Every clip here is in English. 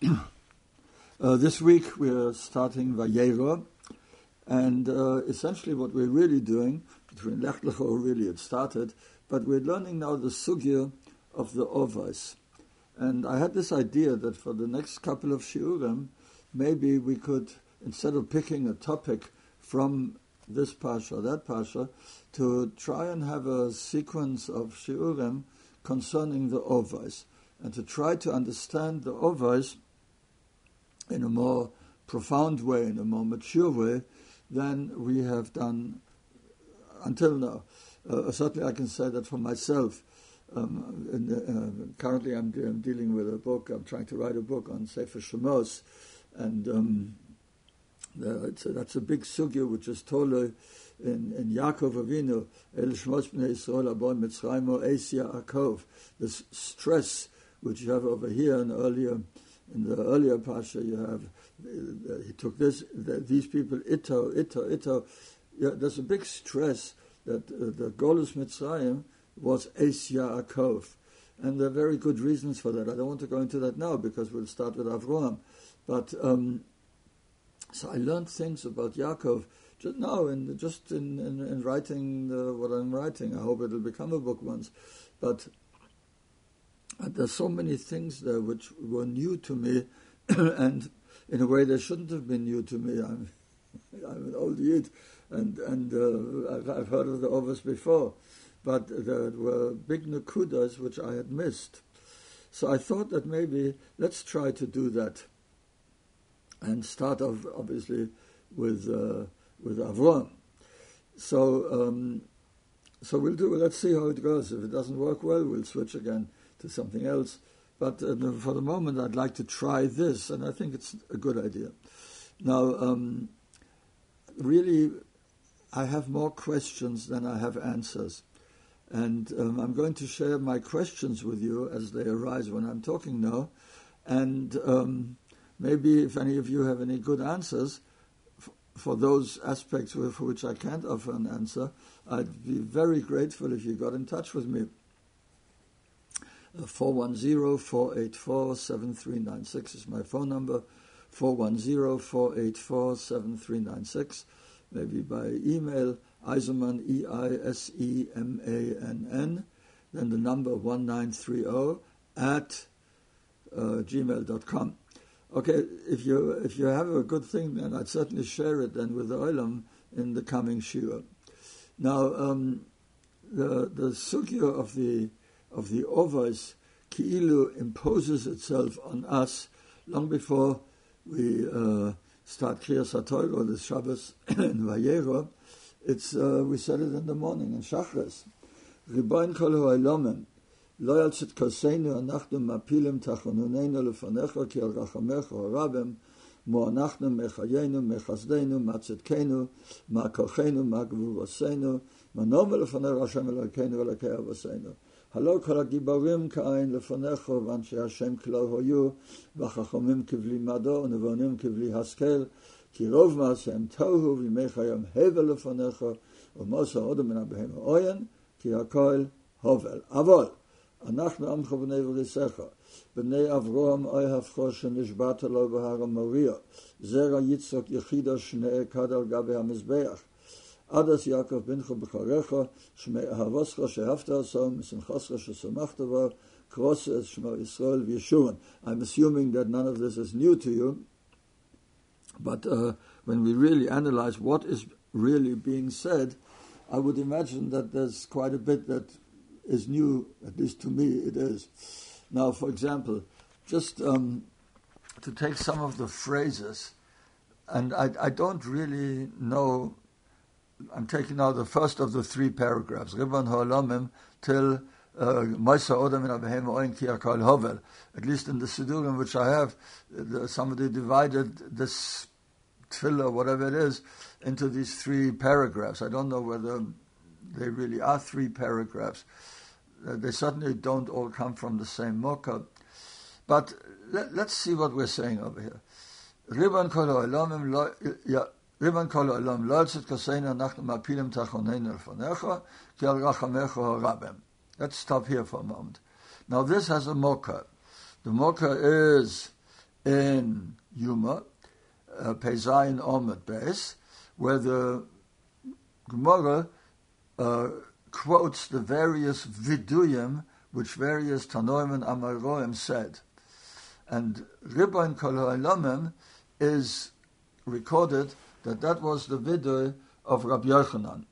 This week we are starting Vayera, and essentially what we're really doing, between Lech Lecho really it started, but we're learning now the sugya of the Ovais. And I had this idea that for the next couple of shiurim, maybe we could, instead of picking a topic from this parsha, that parsha, to try and have a sequence of shiurim concerning the Ovais, and to try to understand the Ovais in a more profound way, in a more mature way, than we have done until now. Certainly I can say that for myself. Currently I'm dealing with a book, I'm trying to write a book on Sefer Shemos, and that's a big sugya which is told in Yaakov Avinu, El Shmos Bnei Yisrael Abon Mitzrayim Eis Yaakov, this stress which you have over here and earlier. In the earlier parsha, you have he took these people ito. Yeah, there's a big stress that the Golus Mitzrayim was Eis Yaakov, and there are very good reasons for that. I don't want to go into that now because we'll start with Avraham. But so I learned things about Yaakov just now, in writing what I'm writing. I hope it'll become a book once, but. There's so many things there which were new to me, and in a way they shouldn't have been new to me. I'm an old Yid, and I've heard of the Ovos before, but there were big nekudas which I had missed. So I thought that maybe let's try to do that, and start off obviously with Avram. So we'll do. Let's see how it goes. If it doesn't work well, we'll switch again to something else. But for the moment, I'd like to try this, and I think it's a good idea. Now, really, I have more questions than I have answers. And I'm going to share my questions with you as they arise when I'm talking now. And maybe if any of you have any good answers for those aspects for which I can't offer an answer, I'd be very grateful if you got in touch with me. 410-484-7396 is my phone number, 410-484-7396, maybe by email, Eisenman, E-I-S-E-M-A-N-N, then the number 1930 at gmail.com. Okay, if you have a good thing, then I'd certainly share it then with the Olam in the coming shiur. Now, the sugya of the Ovos Ki'ilu imposes itself on us long before we start Kriyas HaTorah or the Shabbos in Vayera. We said it in the morning in Shachris. Ribono Kol Ha'olamim lo al tzidkoseinu anachnu mapilim tachonuneinu lefanecha ki al rachamecha harabim mo anachnu mechayenu mechazdeinu ma tzidkenu ma kochenu ma gvuvoseinu ma novel lefanei Hashem Elokeinu Elokei Avoseinu. Halo kol hagiborim ka'ayin lefanecha v'anshe Hashem k'lo hoyu v'chachomim kivli mado u'nevonim kivli haskel ki rov ma'aseim tohu v'yimei chayim hevel lefanecha u'mosa odom min habehem ha'oyen ki hakol hovel. Avol אנחנו עמך בני וריסך, בני אברהם אוהבך שנשבעת לו בהר המוריה, זרע יצחק יחידה שנעקד על גבי המזבח. עד אז יעקב בנך בחריך, שמי אהבוסך שאהבת עשו, משמחתך ששמחת בו, קרוס את שמו ישראל וישוען. I'm assuming that none of this is new to you, but when we really analyze what is really being said, I would imagine that there's quite a bit that is new, at least to me it is. Now, for example, just to take some of the phrases, and I don't really know, I'm taking now the first of the three paragraphs, Ribono Ha'olamim till Moisa Odom min habehem ha'oyen ki hakol hovel. At least in the Sidurim which I have, somebody divided this tefillah, whatever it is, into these three paragraphs. I don't know whether they really are three paragraphs. They certainly don't all come from the same mocha. But let's see what we're saying over here. Ribono Kol Ha'olamim lo tzid koseinu anachnu mapilim tachoneinu lefanecha ki al rachamecha harabim. Let's stop here for a moment. Now this has a mocha. The mocha is in Yuma, Pezayin Omet Beis, where the Gemara quotes the various viduyim which various Tanoim and Amoraim said. And Ribboin Kol Ha'olamim is recorded that was the viduy of Rabbi Yochanan.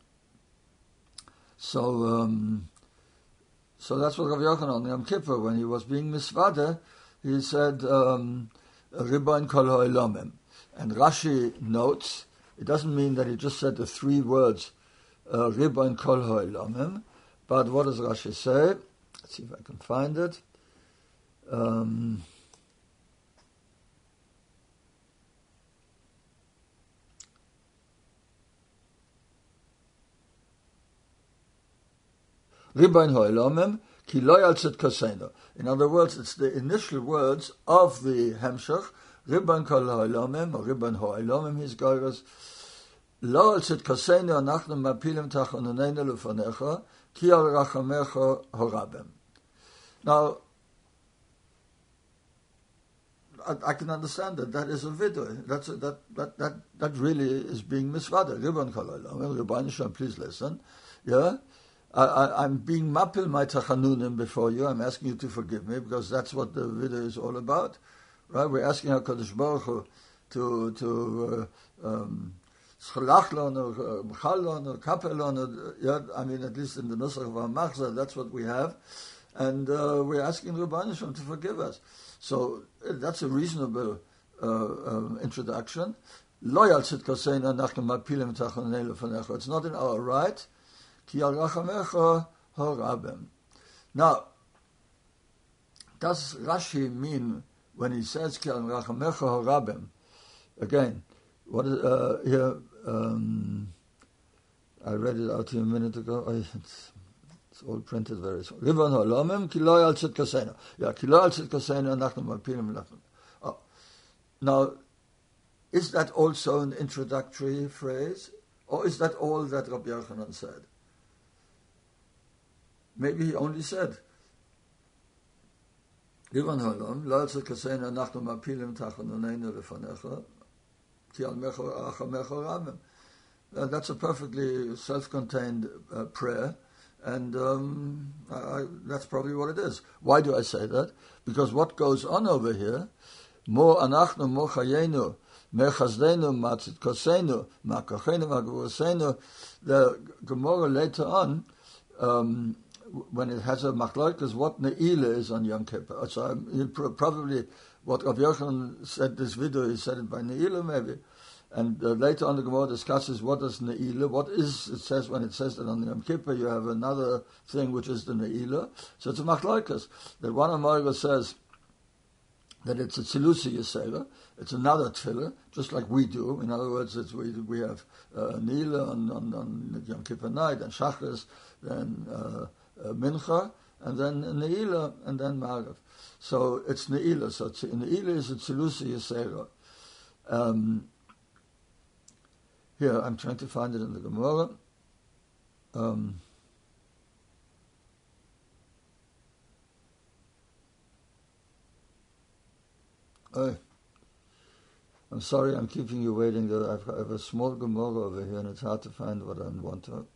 So that's what Rabbi Yochanan on Yom Kippur, when he was being misvada, he said Ribboin Kol Ha'olamim. And Rashi notes, it doesn't mean that he just said the three words Ribboin Kol Ha'olamim, but what does Rashi say? Let's see if I can find it. Ribboin Ha'olamim ki lo yaltzit koseinu. In other words, it's the initial words of the Hemshech, Ribboin Kol Ha'olamim, or Ribboin Ha'olamim, his goyres, lo yaltzit koseinu anachnu mapilim tachonuneinu lefanecha, ki al rachamecha horabim. Now, I can understand that. That is a viduy. That really is being misvada. Ribboin Kol Ha'olamim, Ribbono Shel Olam, please listen. Yeah? I'm being mapil my tachanunim before you. I'm asking you to forgive me, because that's what the video is all about, right? We're asking HaKadosh Baruch Hu to schalachlon or chalon or kapelon. Yeah, I mean, at least in the nusach of our machzah, that's what we have, and we're asking Ribbono Shel Olam to forgive us. So that's a reasonable introduction. Lo yaltzit koseinu anachnu mapilim tachonuneinu lefanecha. It's not in our right. Ki al rachamecha horabim. Now, does Rashi mean when he says Ki al rachamecha horabim? Again, what is here? I read it out to you a minute ago. It's all printed very small. Ribboin Ha'olamim ki lo yaltzit koseinu. Yeah, ki lo yaltzit koseinu anachnu mapilim lefan. Now, is that also an introductory phrase, or is that all that Rabbi Yochanan said? Maybe he only said, Ribboin Ha'olam, lo yaltzit koseinu anachnu mapilim tachonuneinu lefanecha, ki al rachamecha horabim. That's a perfectly self-contained prayer, and that's probably what it is. Why do I say that? Because what goes on over here, mo anachnu mo chayenu, me chazdeinu matzit koseinu, ma kocheinu ma gvuroseinu, the Gemara later on, when it has a machlokes, what ne'ilah is on Yom Kippur. So probably what Rabbi Yochanan said this video, he said it by ne'ilah maybe. And later on the Gemara discusses what is ne'ilah, what is, it says when it says that on Yom Kippur you have another thing which is the ne'ilah. So it's a machlokes. That one Amoraga says that it's a tzilusi yisera, it's another tefillah, just like we do. In other words, we have ne'ilah on Yom Kippur night, and Shachris, then Mincha, and then Ne'ilah, and then Ma'ariv. So it's Ne'ilah. So Ne'ilah is a Tzilusi Yisera. Here, I'm trying to find it in the Gemara. I'm sorry, I'm keeping you waiting. I have a small Gemara over here, and it's hard to find what I want to.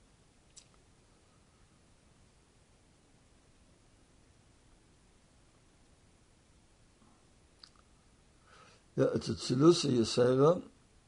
Yeah, it's a Tzilusi Yisera.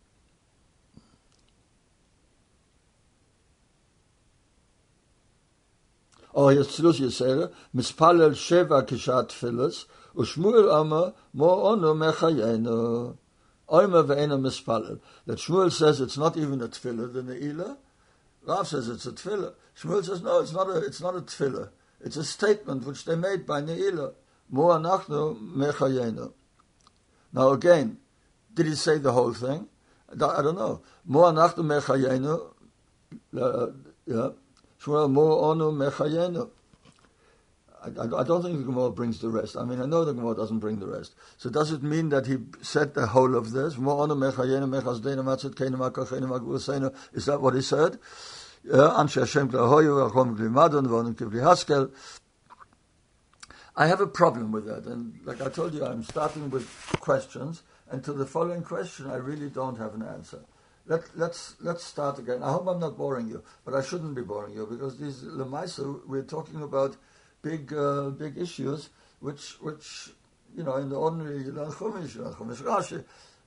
Oh, here's Tzilusi Yisera. Mispalel Sheva Kishat Tfilas. Ushmuel Amar Mo Ono Mechayenu. Oima Ve'ena Mispalel. That Shmuel says it's not even a tefillah, the Ne'ilah. Rav says it's a tefillah. Shmuel says no, it's not a tefillah. It's a statement which they made by Ne'ilah. Mo Anachnu Mechayenu. Now again, did he say the whole thing? I don't know. Mo anachnu mechayenu. Yeah. Shmuel mo onu mechayenu. I don't think the Gemara brings the rest. I mean, I know the Gemara doesn't bring the rest. So does it mean that he said the whole of this? Mo onu mechayenu mechazdeinu matzot keinu makachenu magvuseinu. Is that what he said? Anshe Hashem klahoyu v'achom klimadon v'onu kivli haskel. I have a problem with that, and like I told you, I'm starting with questions, and to the following question, I really don't have an answer. Let's start again. I hope I'm not boring you, but I shouldn't be boring you because these lemaisa we're talking about big issues, which in the ordinary Chumash Rashi,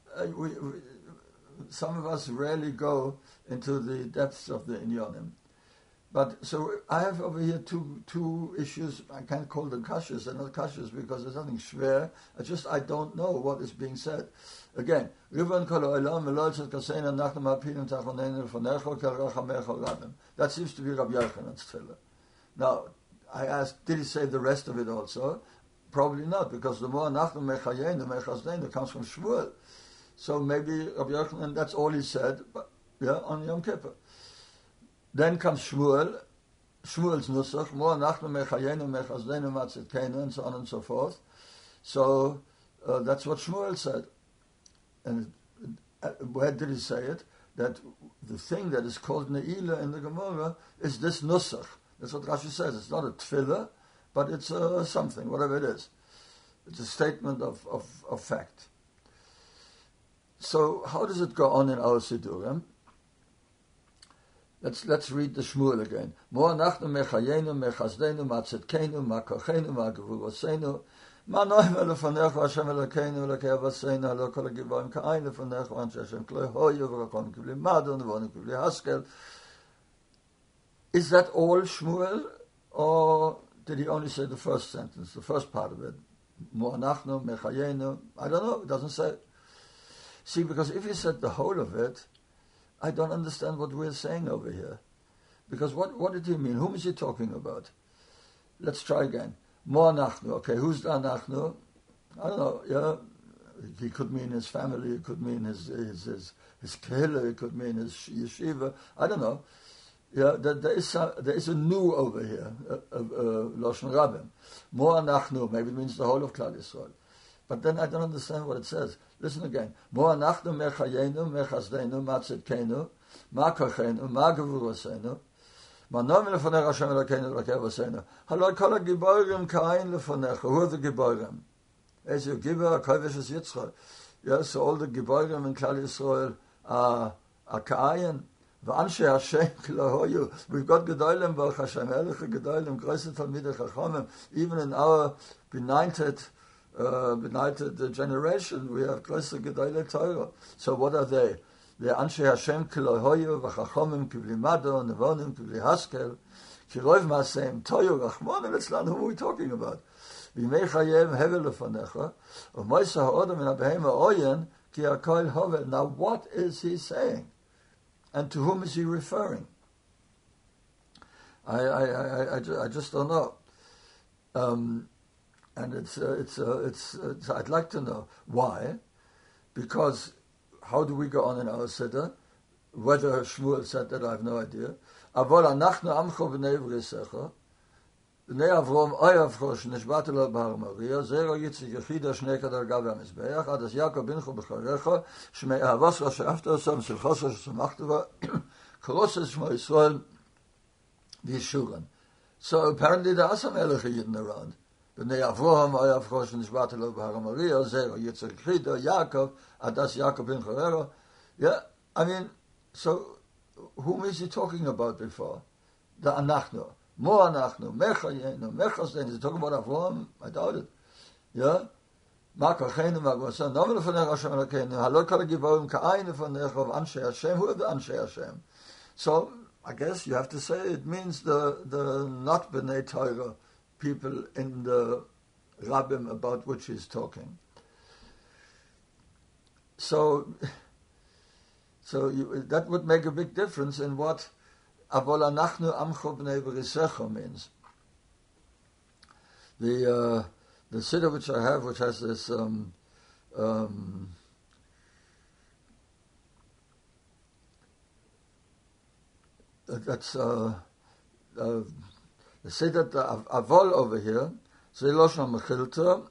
some of us rarely go into the depths of the inyanim. But so I have over here two issues. I can't call them kashas. They're not kashas because there's nothing schwer. I don't know what is being said. Again, that seems to be Rabbi Yochanan's tefillah. Now, I asked, did he say the rest of it also? Probably not, because the more nachnu mechayenu mechazdeinu comes from Shmuel. So maybe Rabbi Yochanan, that's all he said, but, on Yom Kippur. Then comes Shmuel's nusach, more nachnu mechayenu mechazdeinu matzidkeinu, and so on and so forth. So that's what Shmuel said. And where did he say it? That the thing that is called Ne'ilah in the Gemara is this nusach. That's what Rashi says. It's not a tefillah, but it's something, whatever it is. It's a statement of fact. So how does it go on in our Sidurim? Let's read the Shmuel again. Mo anachnu mechayenu mechazdeinu matzidkeinu makochenu magvuroseinu ma noim lefanecha Hashem Elokeinu Elokei Avaseinu halo kol hagivorim ka'ayin lefanecha anshe Hashem kloi hoyu v'rakom kivli madon v'vonim kivli haskel. Is that all Shmuel, or did he only say the first sentence, the first part of it? Mo anachnu mechayenu. I don't know. It doesn't say. See, because if he said the whole of it, I don't understand what we're saying over here. Because what did he mean? Whom is he talking about? Let's try again. Mo anachnu. Okay, who's the anachnu? I don't know. Yeah, he could mean his family. It could mean his kehillah. It could mean his yeshiva. I don't know. Yeah, there is a new over here, Lashon Rabim. Mo anachnu. Maybe it means the whole of Klal Yisrael. But then I don't understand what it says. Listen again. Mo anachnu mechayenu mechazdeinu matzidkeinu makochenu magvuroseinu ma noim lefanecha Hashem Elokeinu Elokei Avaseinu halo kol hagiborim ka'ayin lefanecha. Who are the giborim? Ezu Gibor Kovesh is Yitzchak. Yes, so all the giborim in Klal Yisrael are ka'ayin. V'anshe Hashem klahoyu. We've got gedolim Baruch Hashem Eloche gedolim größte Talmidei Chachamim. Even in our benighted generation, we have größte gedolei Torah. So what are they? They're Anshe Hashem klahoyu v'chachamim kivli mado nevonim kivli haskel kirov maseim toyu rachmon etzlan. Who are we talking about? V'imei chayem hevel lefanecha u'moisa ha'odam min ha'behema oyen ki hakol hovel. Now what is he saying? And to whom is he referring? I just don't know. And it's I'd like to know why, because how do we go on in our Siddur? Whether Shmuel said that, I have no idea. Avol anachnu amcho b'nei v'risecha b'nei Avrom oyavcho shnishbatu lo b'har Moria zero yitzik yechida shnei kadar gav ha'mizbeach adas Yaakov binchu b'charecha shmei ahavosra she'afta osam silchosa she'samachtuva koroses shmo Yisrael v'yishuran. So apparently there are some Eloche Yidden around. B'nei Avrom oyavcho shnishbatu lo b'har Moria zero yitzik yechida Yaakov adas Yaakov binchu b'charecha. Yeah, I mean, so whom is he talking about before? The anachnu. Mo anachnu, mechayenu, mechazdeinu. Is he talking about Avram? I doubt it. Yeah? Makochenu, magvasa, nomen lefanecha Hashem Elokeinu, halo kol hagiborim ka'ayin lefanecha of Anshe Hashem. Who are the Anshe Hashem? So, I guess you have to say it means the not B'nai Torah people in the Rabbim about which he's talking. So that would make a big difference in what Avol anachnu amcho b'nei v'risecha means. The siddur which I have, which has this that's the siddur Avol over here. So Lashon Mechilta.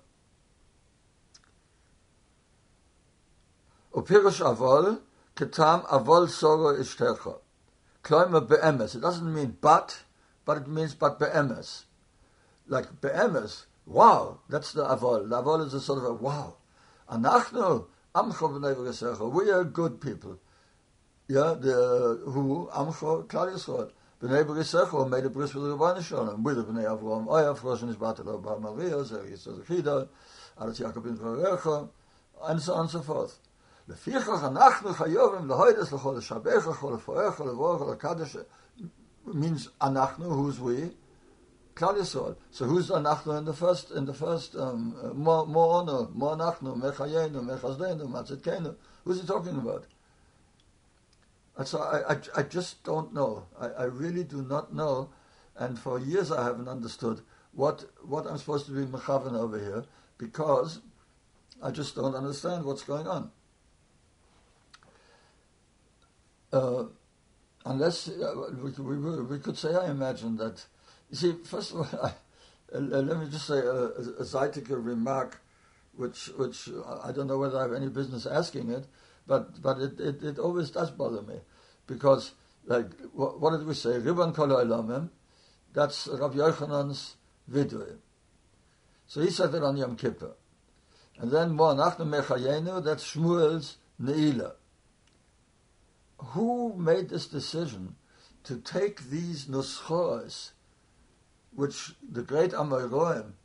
Upirush Avol. Ketam avol soro ishtecha. Kloimer be'emes. It doesn't mean but it means but be'emes. Like be'emes, wow, that's the avol. The avol is a sort of a wow. Anachnu amcho b'nei v'gesecha. We are good people. Yeah, who amcho Klal Yisrael. B'nei v'gesecha made a bris with the Rebbeinu Shalom, with the B'nei Avraham. Oya Frosh Nishbata Lo Bar Maria, Zer Yisrael Chida, Aretz Yaakov bin Chorecha, and so on and so forth. Lefichach anachnu chayovim lehoides lechol shabecha chol forecha levorcha lekadosh means anachnu, who's we? Klal Yisrael. So who's anachnu in the first more honor, more anachnu, mechayenu, mechazdeinu, matzitkenu. Who's he talking about? And so I just don't know. I really do not know, and for years I haven't understood what I'm supposed to be mechaven over here, because I just don't understand what's going on. Unless we could say, I imagine that. You see, first of all, let me just say a Zeitige remark, which I don't know whether I have any business asking it, but it always does bother me, because like what did we say? Ribbon Kol Olamim, that's Rabbi Yochanan's vidui. So he said it on Yom Kippur, and then Mo Anachnu Mechayenu, that's Shmuel's Ne'ilah. Who made this decision to take these nuschos, which the great Amoraim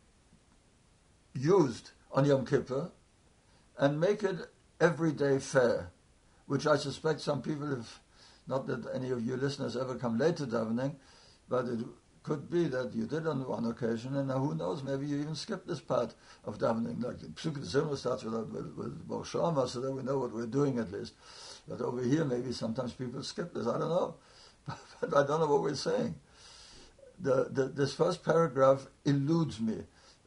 used on Yom Kippur, and make it everyday fare, which I suspect some people have, not that any of you listeners ever come late to davening, but it could be that you did on one occasion, and who knows, maybe you even skipped this part of davening. Like the Psukei D'Zimra starts with Baruch Shama, so that we know what we're doing at least. But over here, maybe sometimes people skip this. I don't know, but I don't know what we're saying. This first paragraph eludes me.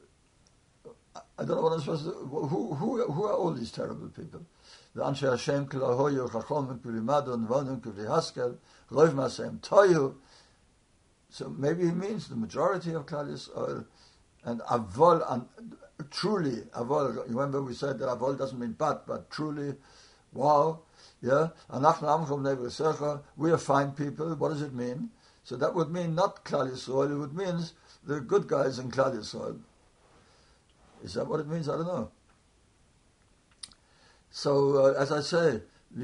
I don't know what I'm supposed to. Who are all these terrible people? The Anshe Hashem Kilahoyu Chachom Kulimadon Vonum Kulihaskel Roiv Masem Toyu. So maybe he means the majority of Klal Yisrael, and Avol, and truly Avol. Remember we said that Avol doesn't mean but truly, wow. Yeah, we are fine people. What does it mean? So that would mean not Klal Yisrael. It would mean the good guys in Klal Yisrael. Is that what it means? I don't know. So as I say,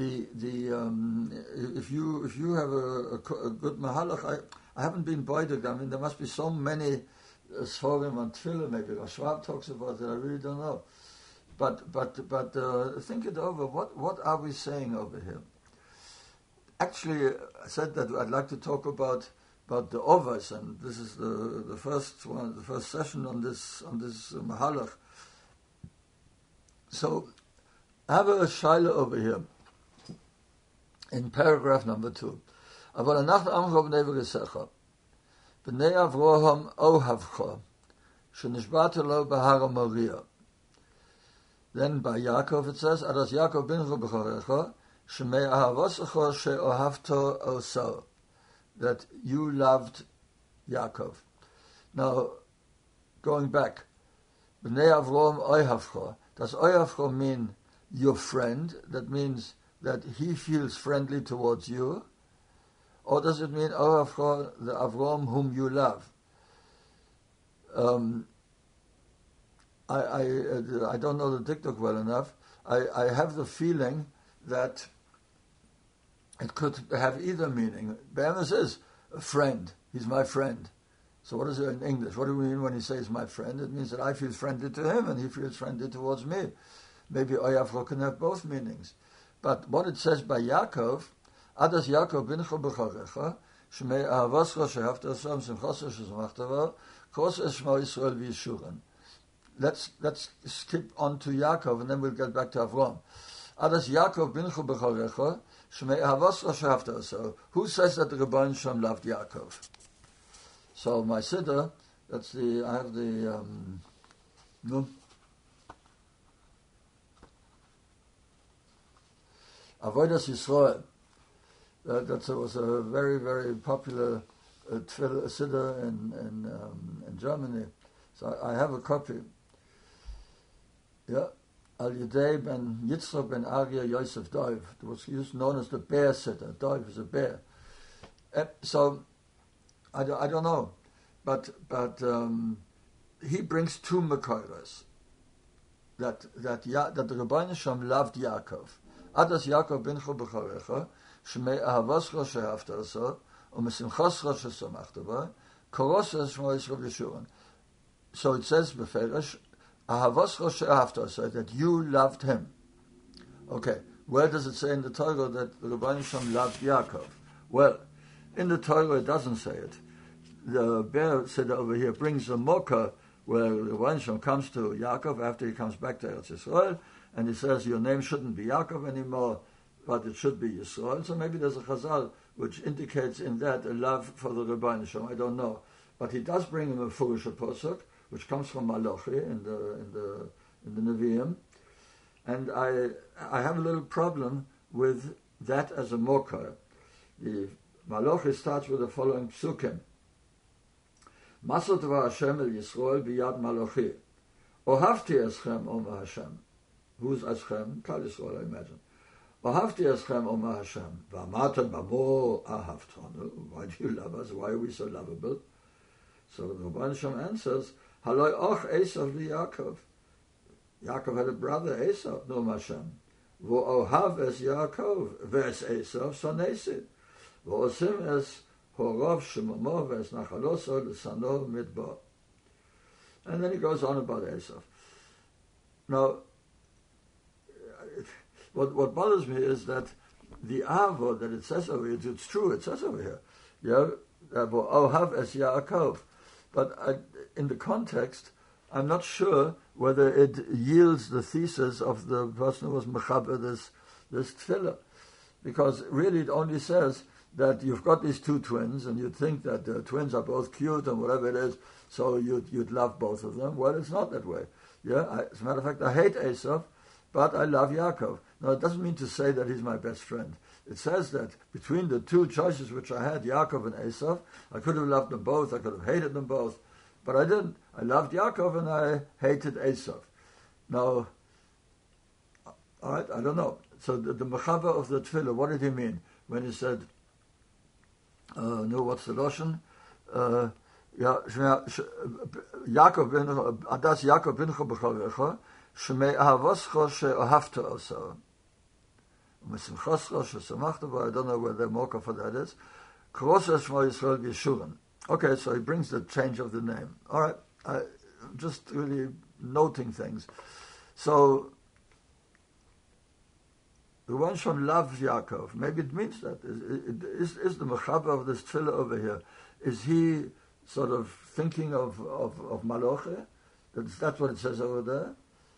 if you have a good mahalach, I haven't been boided. I mean, there must be so many Sforim on Tefillah. Maybe Rav Schwab talks about it. I really don't know. But think it over. What are we saying over here? Actually, I said that I'd like to talk about the Ovos, and this is the first one, the first session on this Mahalach. So I have a shaila over here in paragraph number 2. אבל אנחנו עמך בני וגסך, בני אברהם אוהבך, שנשבעת לו בהר המוריה. Then by Yaakov it says, Adas Yaakov bincho b'chorecha, shemei ahavosecha she'ohavto oso, that you loved Yaakov. Now, going back, B'nei Avraham oihavcha, does oihavcha mean your friend? That means that he feels friendly towards you? Or does it mean oihavcha, the Avraham whom you love? I don't know the dikduk well enough. I have the feeling that it could have either meaning. Be'emes is a friend. He's my friend. So what is it in English? What do we mean when he says my friend? It means that I feel friendly to him and he feels friendly towards me. Maybe Oyavro can have both meanings. But what it says by Yaakov, Adas Yaakov bincho b'chorecha, shmei ahavoscha shehavta osam simchosa shezmachtava, kos es shmo Yisrael v'yishuran. Let's skip on to Yaakov and then we'll get back to Avram. Adas Yaakov bincho b'chorecha, shmei ahavoscha shehavta osam. Who says that the Rebbeinu Shalom loved Yaakov? So my siddur, I have the Avodas Yisrael. That was a very, very popular siddur in Germany. So I have a copy. Yeah, Al Yedei ben Yitzchak ben Arya Yosef Dov. It was known as the bear siddur. Dov is a bear. So I don't know, but he brings two Mekoros that the Rebbeinu Shalom loved Yaakov. Adas Yaakov bincho b'chorecha, shmei ahavoscha shehavta oso, u'mesimchoscha shesamachta ba, korosas shmo Yisrael Yeshurun. So it says beferish, ahavoscha shehavta oso, that you loved him. Okay, where does it say in the Torah that the Rebbeinu Shalom loved Yaakov? Well, in the Torah it doesn't say it. The Ber said over here brings a mocha where the Rebbeinu Shalom comes to Yaakov after he comes back to Eretz Yisrael, and he says, your name shouldn't be Yaakov anymore, but it should be Yisrael. So maybe there's a Chazal which indicates in that a love for the Rebbeinu Shalom. I don't know. But he does bring him a Furish Posuk, which comes from Malachi in the Nevi'im. And I have a little problem with that as a mocha. The Malachi starts with the following psukim. Masot va Hashem el Yisrael biyad Malachi. Ohavti eschem Omer Hashem. Who's Eschem? Klal Yisrael, I imagine. Ohavti eschem Omer Hashem. V'amatan b'mo ahavtonu. Why do you love us? Why are we so lovable? So the Rebbeinu Shalom answers, Haloi och Esav liYaakov. Yaakov had a brother, Esav, no Hashem. V'ohav es Yaakov, v'es Esav sonesid. V'osim es horov shemamo v'es nachaloso l'sano midbar. And then he goes on about Esav. Now, what bothers me is that the avo that it says over here, it's true, it says over here, V'ohav es Yaakov. But in the context, I'm not sure whether it yields the thesis of the person who was mechaber this tefillah, because really it only says that you've got these two twins, and you'd think that the twins are both cute and whatever it is, so you'd love both of them. Well, it's not that way. As a matter of fact, I hate Esav, but I love Yaakov. Now, it doesn't mean to say that he's my best friend. It says that between the two choices which I had, Yaakov and Esav, I could have loved them both, I could have hated them both, but I didn't. I loved Yaakov and I hated Esav. Now, all right, I don't know. So the mechaber of the tefillah, what did he mean when he said, what's the Lashon? Yaakov bincho b'chorecha, shmei ahavoscha she'ohavta oso. I don't know where the mocha for that is. Okay, so he brings the change of the name. All right, just really noting things. So the one from loves Yaakov. Maybe it means that. Is the mechaber of this tefillah over here, is he sort of thinking of Malachi? That's what it says over there?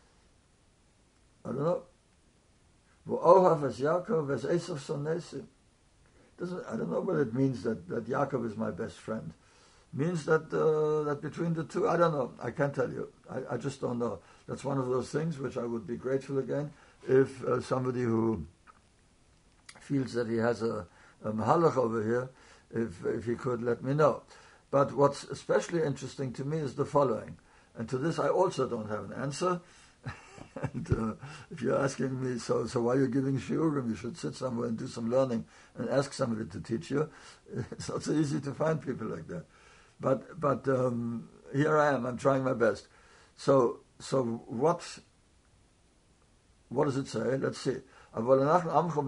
I don't know. V'ohav es Yaakov es Esav sonesi. I don't know what it means that Yaakov is my best friend. Means that that between the two, I don't know. I can't tell you. I just don't know. That's one of those things which I would be grateful again if somebody who feels that he has a mahalach over here, if he could let me know. But what's especially interesting to me is the following. And to this I also don't have an answer. And if you're asking me, so why are you giving shiurim? You should sit somewhere and do some learning and ask somebody to teach you. It's not so easy to find people like that. But here I am. I'm trying my best. So what does it say? Let's see. B'nei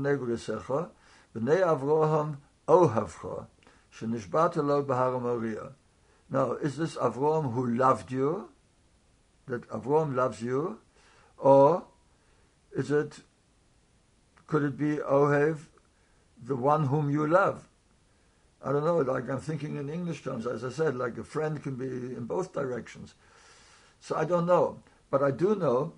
Avraham ohavcha shenishbata lo b'har Moriah. Now, is this Avraham who loved you? That Avraham loves you? Or could it be Ohev, the one whom you love? I don't know, like I'm thinking in English terms, as I said, like a friend can be in both directions. So I don't know. But I do know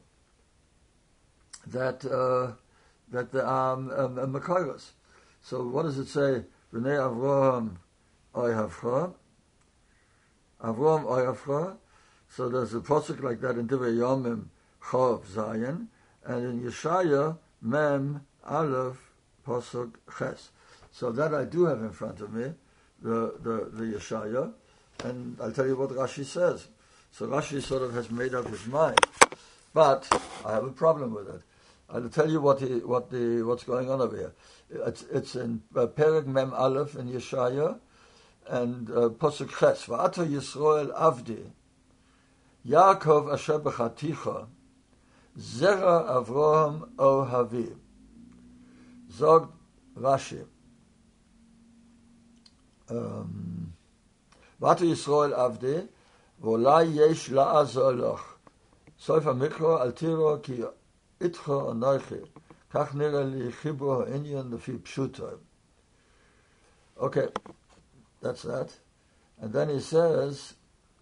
that there are Makairos. So what does it say? B'nei Avraham Oyhavcha. Avraham Oyhavcha. So there's a pasuk like that in Divrei Yomim, Chav Zayin, and in Yeshaya, Mem Aleph Pasuk Ches. So that I do have in front of me, the Yeshaya, and I'll tell you what Rashi says. So Rashi sort of has made up his mind, but I have a problem with it. I'll tell you what's going on over here. It's in Perek Mem Aleph in Yeshaya, and Pasuk Ches. Va'ata Yisrael Avdi. Yaakov asher b'chaticha, Zera Avraham o Havi. Zog Rashi. Vatu Yisrael Avdi, Volai yesh la'azor loch. Sofa mikro al tiro ki itcho anoichi. Kach nira li chibur ha'inyan lefi pshuto. Okay, that's that. And then he says,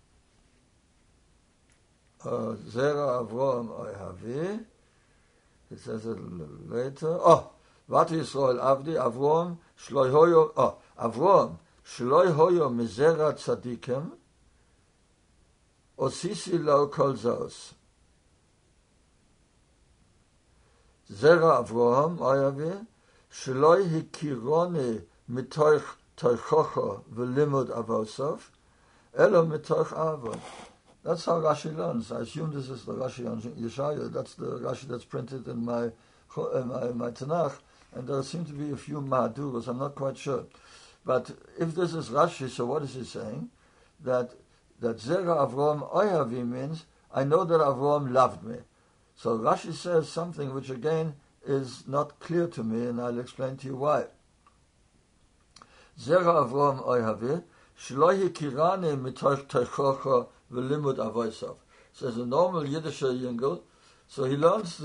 Zera Avraham o Havi. He says it a little later. Vatu Yisrael Avdi, Avraham shloi hoyo, Avraham shloi hoyo mizera tzadikim, osisi lo kol zos. Zera Avraham Ayavi Shloi hikironi mitoich toichocha v'limud avosov elo mitoich ava. That's how Rashi learns. I assume this is the Rashi on Yeshaya. That's the Rashi that's printed in my Tanakh, and there seem to be a few Mahaduras. I'm not quite sure, but if this is Rashi, so what is he saying? That Zera Avraham Ayavi means I know that Avraham loved me. So Rashi says something which again is not clear to me, and I'll explain to you why. Zera Avraham Ohavi, Shlo Hikirani mitoch Teichocha v'limud avosav. Says a normal Yiddish Yingel, so he learns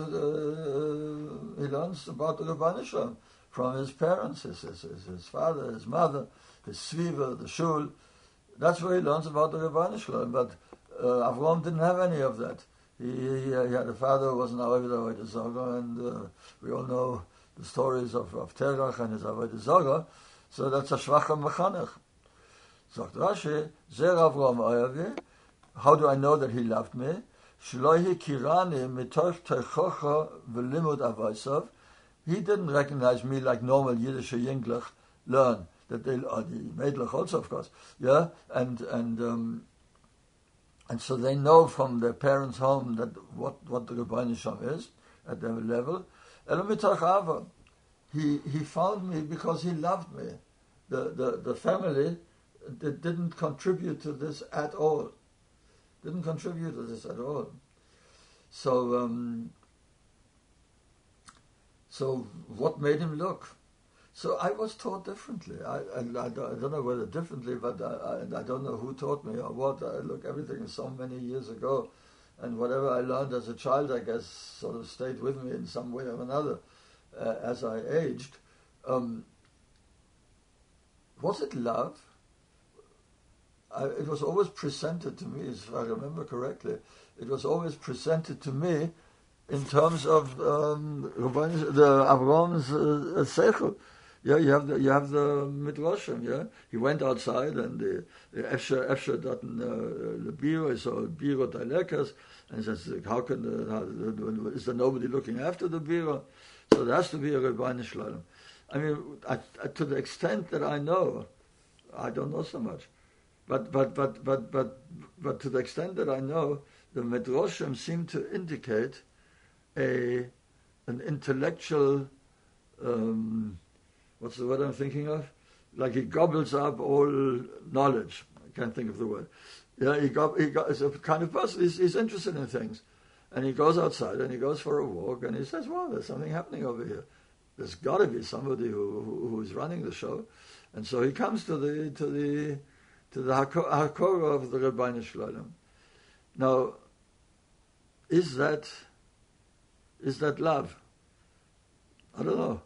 about the Rebbeinu Shalom from his parents, his father, his mother, his sviva, the shul. That's where he learns about the Rebbeinu Shalom. But Avraham didn't have any of that. He had a father who was an Avodah Zarah, and we all know the stories of Terach and his Avodah Zarah. So that's a Shvacham Mechanech. Sagt Rashi, Zer Avraham Oyavi, how do I know that he loved me? Shlohi Kirani mitoch Teichocha v'limud avosav. He didn't recognize me like normal Yiddish Yinglach learn. That they Meidlach also, of course. Yeah? And so they know from their parents' home that what the Rebbeinu Shalom is at their level. He found me because he loved me. The family didn't contribute to this at all. So what made him look? So I was taught differently. I don't know whether differently, but I don't know who taught me or what. Everything is so many years ago, and whatever I learned as a child, I guess, sort of stayed with me in some way or another as I aged. Was it love? It was always presented to me, if I remember correctly. It was always presented to me in terms of the Avram's seichel. Yeah, you have the Midrashim. Yeah, he went outside and the Efsher daten the biro, so biro talekas, and says, how is there nobody looking after the biro? So there has to be a Rebbeinu Shalom. I mean, to the extent that I know, I don't know so much, but to the extent that I know, the Midrashim seem to indicate an intellectual. What's the word I'm thinking of? Like he gobbles up all knowledge. I can't think of the word. Yeah, he is a kind of person. He's interested in things, and he goes outside and he goes for a walk and he says, "Well, there's something happening over here. There's got to be somebody who is running the show," and so he comes to the Hakora of the Rebbeinu Shalom. Now, is that love? I don't know.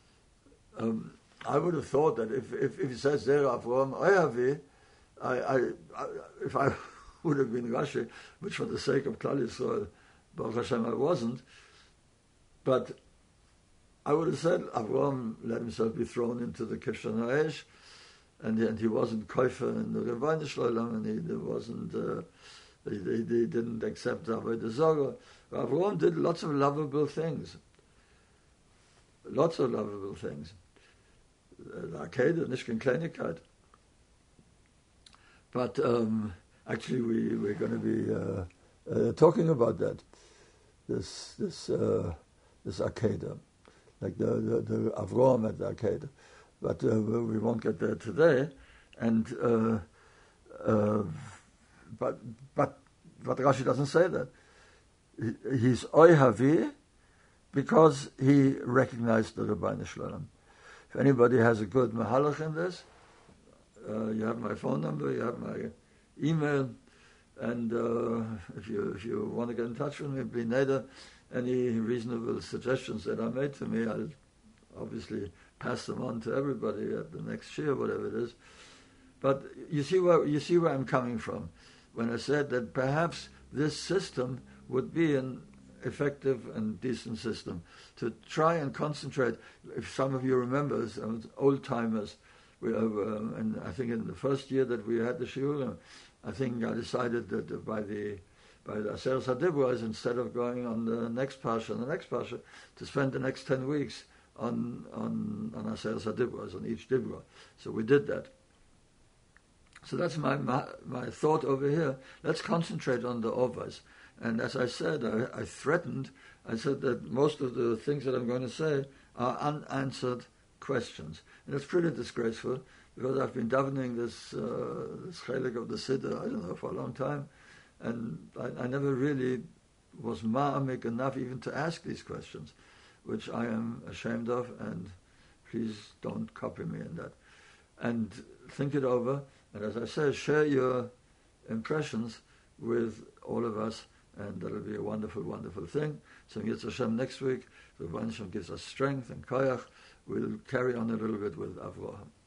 I would have thought that if it says there Avraham Oyavi, if I would have been Rashi, which for the sake of Klal Yisrael, Baruch Hashem, I wasn't, but I would have said Avraham let himself be thrown into the Kishon HaEsh, and he wasn't koifer in the Rebbeinu Shalom, and he didn't accept Avodah Zarah. Avraham did lots of lovable things. The Akedah, nicht kein Kleinigkeit. But actually, we're going to be talking about that. This Akedah, like the Avraham at the Akedah, but we won't get there today. And but But Rashi doesn't say that. He's Oy Havi because he recognized the Rebbeinu Shalom. If anybody has a good mahalach in this, you have my phone number, you have my email, and if you want to get in touch with me, be neder, any reasonable suggestions that are made to me, I'll obviously pass them on to everybody at the next year, whatever it is. But you see where I'm coming from when I said that perhaps this system would be an effective and decent system to try and concentrate. If some of you remember, some old timers, and I think in the first year that we had the shiur, I think I decided that by the Aseret HaDibros, instead of going on the next parsha, to spend the next 10 weeks on Aseret HaDibros, on each Dibra. So we did that. So that's my thought over here. Let's concentrate on the Ovas. And as I said, I said that most of the things that I'm going to say are unanswered questions. And it's pretty disgraceful, because I've been davening this chelik of the Siddur, I don't know, for a long time, and I never really was ma'amik enough even to ask these questions, which I am ashamed of, and please don't copy me in that. And think it over, and as I say, share your impressions with all of us, and that'll be a wonderful, wonderful thing. So Yitz Hashem next week, the Rebbeinu Shalom gives us strength and koyach. We'll carry on a little bit with Avraham.